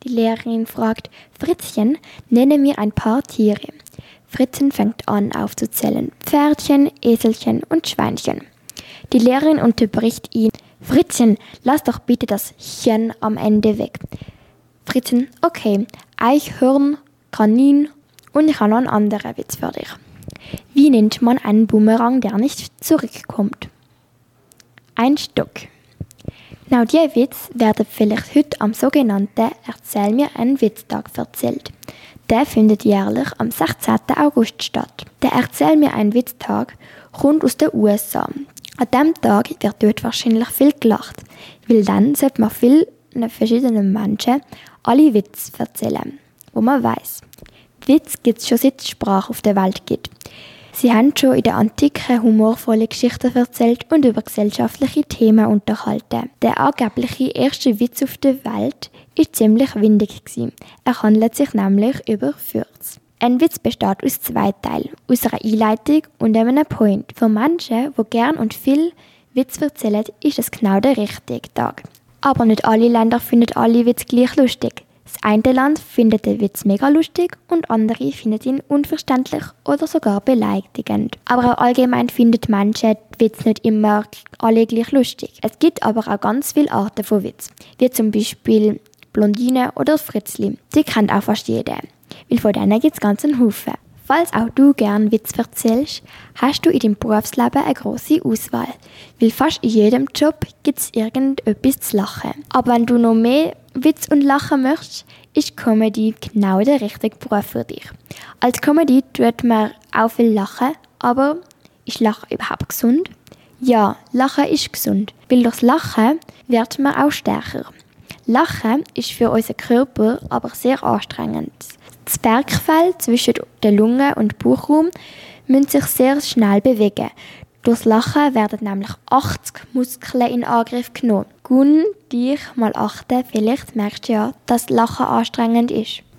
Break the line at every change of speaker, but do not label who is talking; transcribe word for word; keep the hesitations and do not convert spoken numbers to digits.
Die Lehrerin fragt: Fritzchen, nenne mir ein paar Tiere. Fritzchen fängt an aufzuzählen: Pferdchen, Eselchen und Schweinchen. Die Lehrerin unterbricht ihn: Fritzchen, lass doch bitte das Chen am Ende weg. Fritzchen: Okay, Eichhörn, Kanin und ich habe noch einen anderen Witz für dich. Wie nennt man einen Bumerang, der nicht zurückkommt? Ein Stock. Genau diese Witze werden vielleicht heute am sogenannten «Erzähl mir einen Witztag» erzählt. Der findet jährlich am sechzehnten August statt. Der «Erzähl mir einen Witztag» kommt aus den U S A. An diesem Tag wird dort wahrscheinlich viel gelacht, weil dann sollte man vielen verschiedenen Menschen alle Witze erzählen, wo man weiss. Witz gibt es schon seit es Sprache auf der Welt gibt. Sie haben schon in der Antike humorvolle Geschichten erzählt und über gesellschaftliche Themen unterhalten. Der angebliche erste Witz auf der Welt war ziemlich windig. Er handelt sich nämlich über Fürze. Ein Witz besteht aus zwei Teilen, aus einer Einleitung und einem Point. Für Menschen, die gern und viel Witz erzählen, ist es genau der richtige Tag. Aber nicht alle Länder finden alle Witze gleich lustig. Das eine Land findet den Witz mega lustig und andere finden ihn unverständlich oder sogar beleidigend. Aber auch allgemein finden Menschen die Witze nicht immer alle gleich lustig. Es gibt aber auch ganz viele Arten von Witz, wie zum Beispiel Blondine oder Fritzli. Die kennt auch fast jeder, weil von denen gibt es ganz einen Haufen. Falls auch du gerne Witz erzählst, hast du in deinem Berufsleben eine grosse Auswahl, weil fast in jedem Job gibt es irgendetwas zu lachen. Aber wenn du noch mehr Witz und Lachen möchtest, ist Comedy genau der richtige Beruf für dich. Als Comedy tut man auch viel lachen, aber ist Lachen überhaupt gesund? Ja, Lachen ist gesund, weil durchs Lachen wird man auch stärker. Lachen ist für unseren Körper aber sehr anstrengend. Das Zwerchfell zwischen den Lungen und Bauchraum müssen sich sehr schnell bewegen. Durchs Lachen werden nämlich achtzig Muskeln in Angriff genommen. Gun dich mal achten, vielleicht merkst du ja, dass Lachen anstrengend ist.